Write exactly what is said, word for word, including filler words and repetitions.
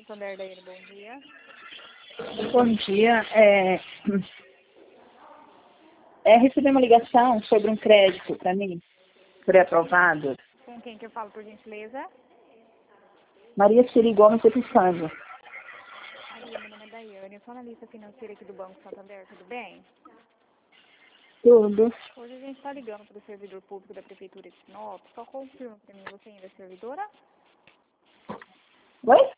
Santander Daiane, bom dia. Bom dia. É, é, recebi uma ligação sobre um crédito para mim, pré-aprovado. Com quem que eu falo, por gentileza? Maria Ciri Gomes Epifânio. Maria, meu nome é Daiane, eu sou analista financeira aqui do Banco Santander, tudo bem? Tudo. Hoje a gente está ligando para o servidor público da Prefeitura de Sinop, só confirma para mim, você ainda é servidora? Oi?